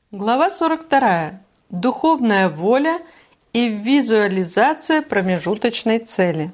Глава 42. Духовная воля и визуализация промежуточной цели.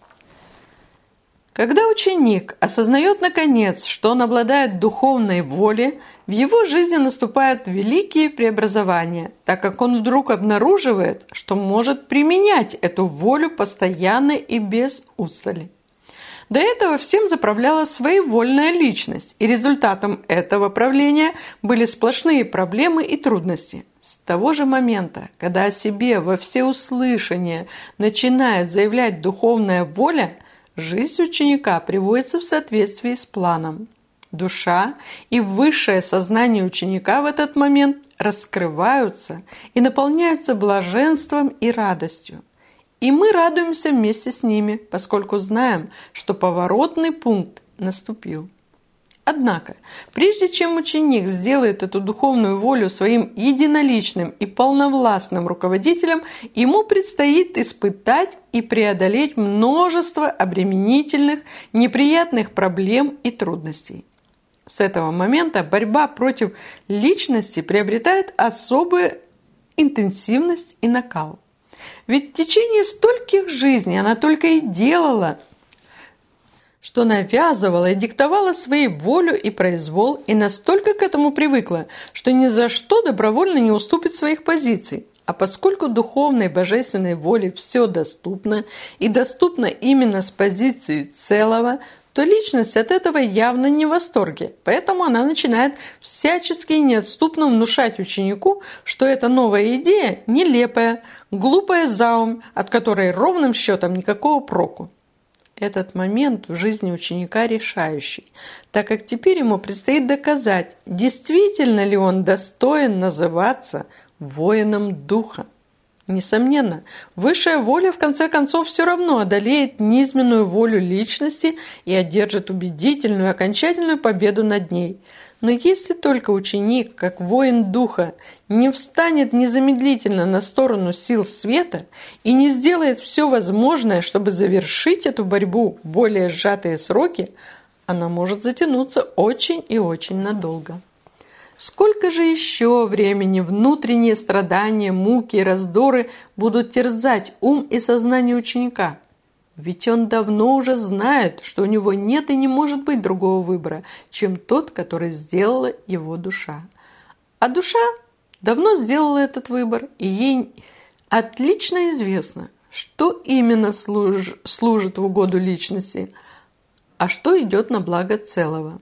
Когда ученик осознает наконец, что он обладает духовной волей, в его жизни наступают великие преобразования, так как он вдруг обнаруживает, что может применять эту волю постоянно и без устали. До этого всем заправляла своевольная личность, и результатом этого правления были сплошные проблемы и трудности. С того же момента, когда о себе во всеуслышание начинает заявлять духовная воля, жизнь ученика приводится в соответствии с планом. Душа и высшее сознание ученика в этот момент раскрываются и наполняются блаженством и радостью. И мы радуемся вместе с ними, поскольку знаем, что поворотный пункт наступил. Однако, прежде чем ученик сделает эту духовную волю своим единоличным и полновластным руководителем, ему предстоит испытать и преодолеть множество обременительных, неприятных проблем и трудностей. С этого момента борьба против личности приобретает особую интенсивность и накал. Ведь в течение стольких жизней она только и делала, что навязывала и диктовала своей волю и произвол, и настолько к этому привыкла, что ни за что добровольно не уступит своих позиций. А поскольку духовной божественной воле все доступно, и доступно именно с позиции целого, то личность от этого явно не в восторге, поэтому она начинает всячески и неотступно внушать ученику, что эта новая идея нелепая, глупая заумь, от которой ровным счетом никакого проку. Этот момент в жизни ученика решающий, так как теперь ему предстоит доказать, действительно ли он достоин называться воином духа. Несомненно, высшая воля в конце концов все равно одолеет низменную волю личности и одержит убедительную окончательную победу над ней. Но если только ученик, как воин духа, не встанет незамедлительно на сторону сил света и не сделает все возможное, чтобы завершить эту борьбу в более сжатые сроки, она может затянуться очень и очень надолго. Сколько же еще времени внутренние страдания, муки и раздоры будут терзать ум и сознание ученика? Ведь он давно уже знает, что у него нет и не может быть другого выбора, чем тот, который сделала его душа. А душа давно сделала этот выбор, и ей отлично известно, что именно служит в угоду личности, а что идет на благо целого.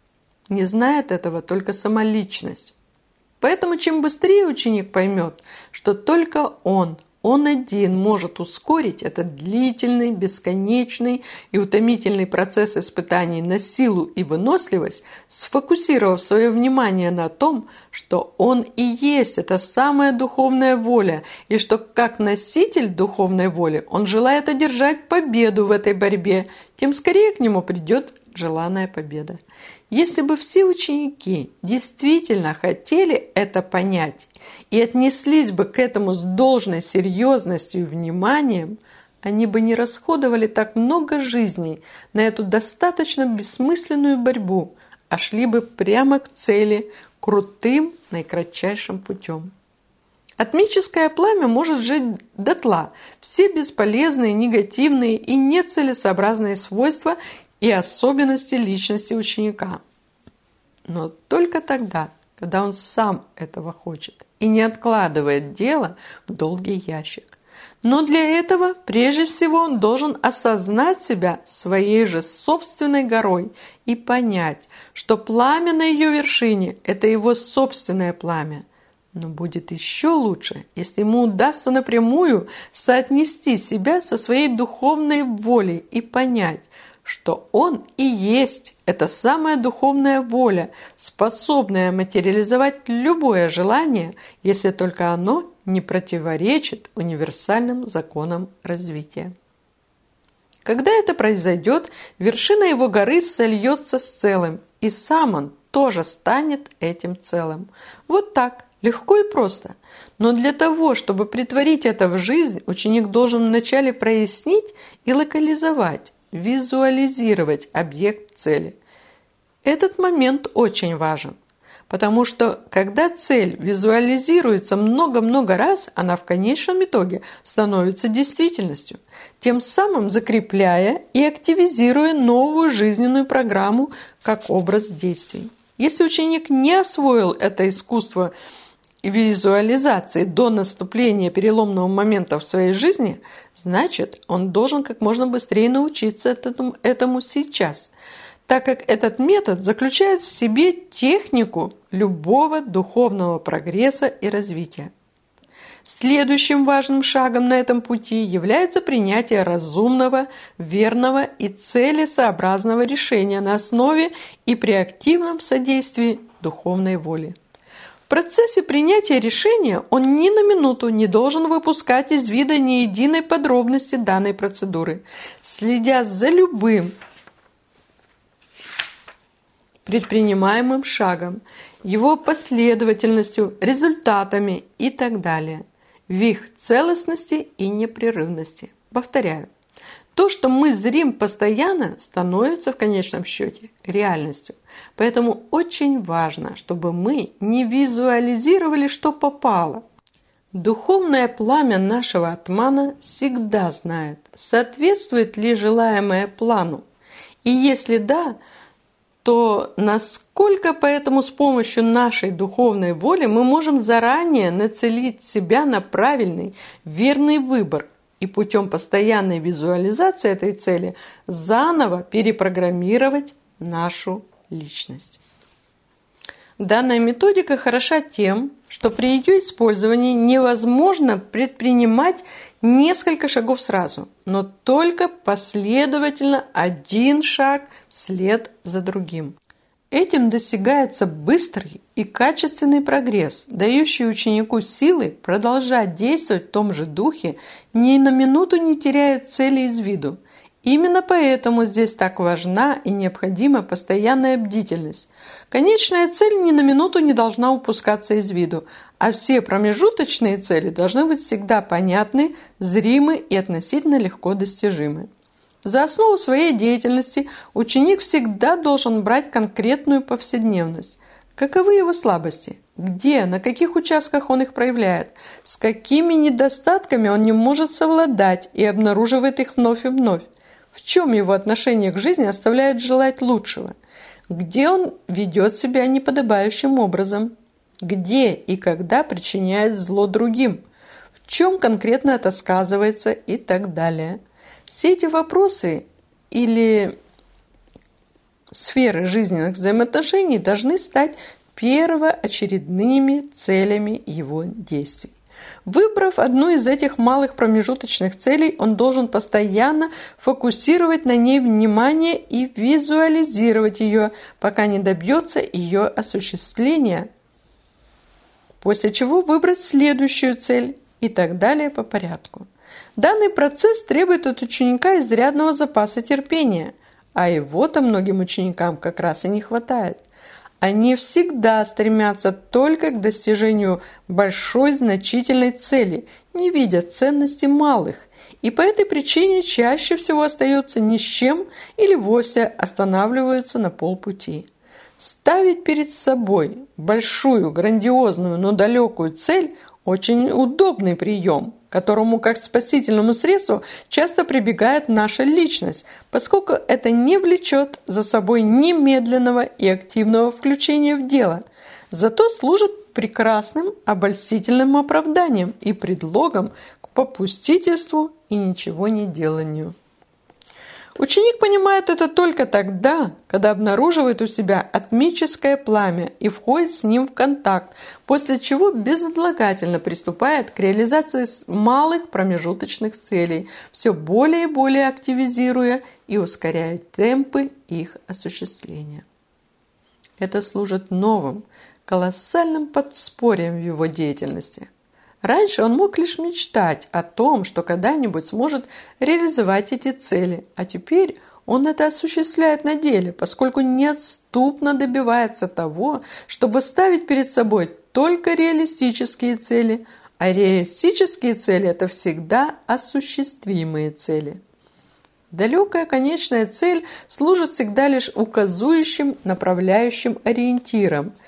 Не знает этого только сама личность. Поэтому чем быстрее ученик поймет, что только он один может ускорить этот длительный, бесконечный и утомительный процесс испытаний на силу и выносливость, сфокусировав свое внимание на том, что он и есть эта самая духовная воля, и что как носитель духовной воли он желает одержать победу в этой борьбе, тем скорее к нему придет желанная победа. Если бы все ученики действительно хотели это понять и отнеслись бы к этому с должной серьезностью и вниманием, они бы не расходовали так много жизней на эту достаточно бессмысленную борьбу, а шли бы прямо к цели, крутым, наикратчайшим путем. Атмическое пламя может сжечь дотла все бесполезные, негативные и нецелесообразные свойства и особенности личности ученика. Но только тогда, когда он сам этого хочет и не откладывает дело в долгий ящик. Но для этого прежде всего он должен осознать себя своей же собственной горой и понять, что пламя на ее вершине – это его собственное пламя. Но будет еще лучше, если ему удастся напрямую соотнести себя со своей духовной волей и понять, что он и есть эта самая духовная воля, способная материализовать любое желание, если только оно не противоречит универсальным законам развития. Когда это произойдет, вершина его горы сольется с целым, и сам он тоже станет этим целым. Вот так, легко и просто. Но для того, чтобы претворить это в жизнь, ученик должен вначале прояснить и локализовать, визуализировать объект цели. Этот момент очень важен, Потому что, когда цель визуализируется много-много раз, она в конечном итоге становится действительностью, тем самым закрепляя и активизируя новую жизненную программу как образ действий. Если ученик не освоил это искусство визуализации до наступления переломного момента в своей жизни, значит, он должен как можно быстрее научиться этому сейчас, так как этот метод заключает в себе технику любого духовного прогресса и развития. Следующим важным шагом на этом пути является принятие разумного, верного и целесообразного решения на основе и при активном содействии духовной воли. В процессе принятия решения он ни на минуту не должен выпускать из вида ни единой подробности данной процедуры, следя за любым предпринимаемым шагом, его последовательностью, результатами и так далее, в их целостности и непрерывности. Повторяю, то, что мы зрим постоянно, становится в конечном счете реальностью. Поэтому очень важно, чтобы мы не визуализировали, что попало. Духовное пламя нашего атмана всегда знает, соответствует ли желаемое плану. И если да, то насколько поэтому с помощью нашей духовной воли мы можем заранее нацелить себя на правильный, верный выбор и путем постоянной визуализации этой цели заново перепрограммировать нашу личность. Данная методика хороша тем, что при ее использовании невозможно предпринимать несколько шагов сразу, но только последовательно один шаг вслед за другим. Этим достигается быстрый и качественный прогресс, дающий ученику силы продолжать действовать в том же духе, ни на минуту не теряя цели из виду. Именно поэтому здесь так важна и необходима постоянная бдительность. Конечная цель ни на минуту не должна упускаться из виду, а все промежуточные цели должны быть всегда понятны, зримы и относительно легко достижимы. За основу своей деятельности ученик всегда должен брать конкретную повседневность. Каковы его слабости? Где, на каких участках он их проявляет? С какими недостатками он не может совладать и обнаруживает их вновь и вновь? В чем его отношение к жизни оставляет желать лучшего? Где он ведет себя неподобающим образом? Где и когда причиняет зло другим? В чем конкретно это сказывается и так далее? Все эти вопросы или сферы жизненных взаимоотношений должны стать первоочередными целями его действий. Выбрав одну из этих малых промежуточных целей, он должен постоянно фокусировать на ней внимание и визуализировать ее, пока не добьется ее осуществления, после чего выбрать следующую цель и так далее по порядку. Данный процесс требует от ученика изрядного запаса терпения, а его-то многим ученикам как раз и не хватает. Они всегда стремятся только к достижению большой значительной цели, не видя ценности малых, и по этой причине чаще всего остаются ни с чем или вовсе останавливаются на полпути. Ставить перед собой большую, грандиозную, но далекую цель – очень удобный прием, к которому как спасительному средству часто прибегает наша личность, поскольку это не влечет за собой немедленного и активного включения в дело, зато служит прекрасным обольстительным оправданием и предлогом к попустительству и ничего не деланию. Ученик понимает это только тогда, когда обнаруживает у себя атмическое пламя и входит с ним в контакт, после чего безотлагательно приступает к реализации малых промежуточных целей, все более и более активизируя и ускоряя темпы их осуществления. Это служит новым, колоссальным подспорьем в его деятельности. Раньше он мог лишь мечтать о том, что когда-нибудь сможет реализовать эти цели, а теперь он это осуществляет на деле, поскольку неотступно добивается того, чтобы ставить перед собой только реалистические цели, а реалистические цели – это всегда осуществимые цели. Далекая конечная цель служит всегда лишь указующим, направляющим ориентиром,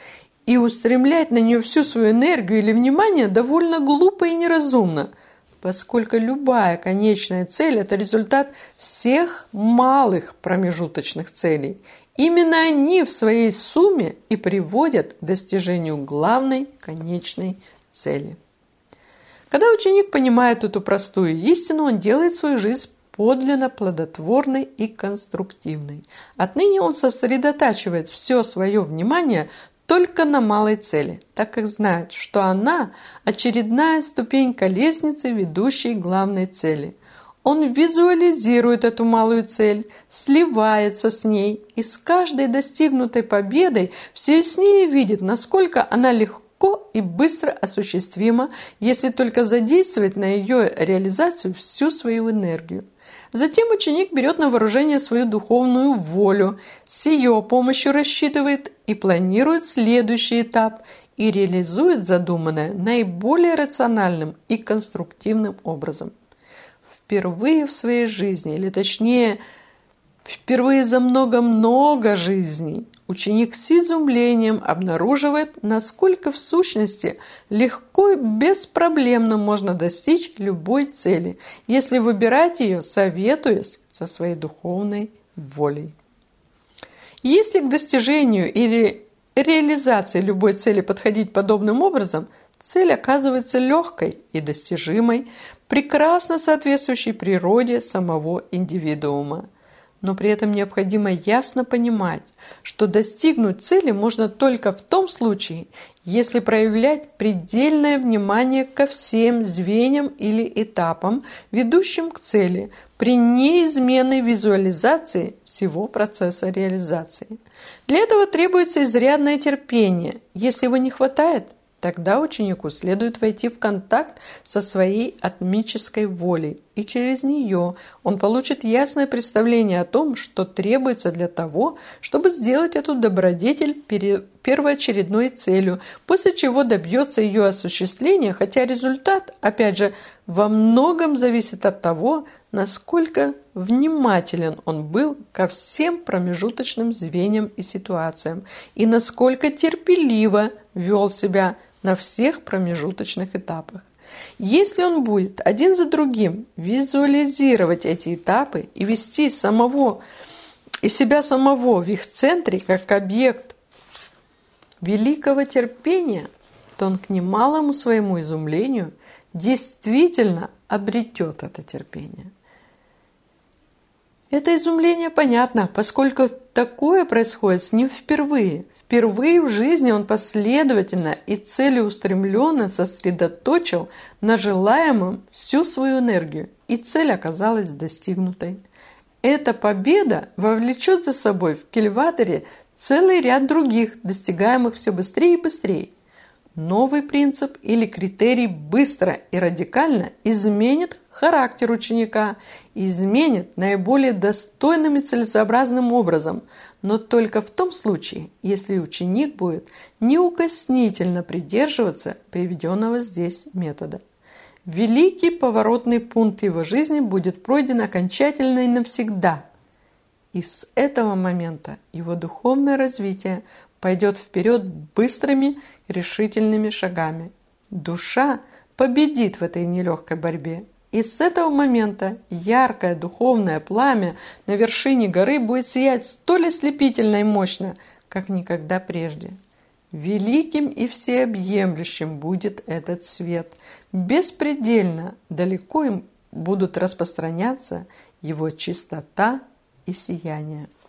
и устремлять на нее всю свою энергию или внимание довольно глупо и неразумно, поскольку любая конечная цель – это результат всех малых промежуточных целей. Именно они в своей сумме и приводят к достижению главной конечной цели. Когда ученик понимает эту простую истину, он делает свою жизнь подлинно плодотворной и конструктивной. Отныне он сосредотачивает все свое внимание только на малой цели, так как знает, что она – очередная ступенька лестницы, ведущей к главной цели. Он визуализирует эту малую цель, сливается с ней и с каждой достигнутой победой все яснее видит, насколько она легко и быстро осуществима, если только задействовать на ее реализацию всю свою энергию. Затем ученик берет на вооружение свою духовную волю, с ее помощью рассчитывает и планирует следующий этап и реализует задуманное наиболее рациональным и конструктивным образом. Впервые в своей жизни, или точнее, впервые за много-много жизней, ученик с изумлением обнаруживает, насколько в сущности легко и беспроблемно можно достичь любой цели, если выбирать ее, советуясь со своей духовной волей. Если к достижению или реализации любой цели подходить подобным образом, цель оказывается легкой и достижимой, прекрасно соответствующей природе самого индивидуума. Но при этом необходимо ясно понимать, что достигнуть цели можно только в том случае, если проявлять предельное внимание ко всем звеньям или этапам, ведущим к цели, при неизменной визуализации всего процесса реализации. Для этого требуется изрядное терпение. Если его не хватает, тогда ученику следует войти в контакт со своей атмической волей, и через нее он получит ясное представление о том, что требуется для того, чтобы сделать эту добродетель первоочередной целью, после чего добьется ее осуществления, хотя результат, опять же, во многом зависит от того, насколько внимателен он был ко всем промежуточным звеньям и ситуациям, и насколько терпеливо вел себя на всех промежуточных этапах. Если он будет один за другим визуализировать эти этапы и вести себя самого в их центре как объект великого терпения, то он к немалому своему изумлению действительно обретет это терпение. Это изумление понятно, поскольку такое происходит с ним впервые. Впервые в жизни он последовательно и целеустремленно сосредоточил на желаемом всю свою энергию, и цель оказалась достигнутой. Эта победа вовлечет за собой в кильваторе целый ряд других, достигаемых все быстрее и быстрее. Новый принцип или критерий быстро и радикально изменит характер ученика и изменит наиболее достойным и целесообразным образом, но только в том случае, если ученик будет неукоснительно придерживаться приведенного здесь метода. Великий поворотный пункт его жизни будет пройден окончательно и навсегда, и с этого момента его духовное развитие пойдет вперед быстрыми решительными шагами. Душа победит в этой нелегкой борьбе. И с этого момента яркое духовное пламя на вершине горы будет сиять столь ослепительно и мощно, как никогда прежде. Великим и всеобъемлющим будет этот свет. Беспредельно далеко им будут распространяться его чистота и сияние.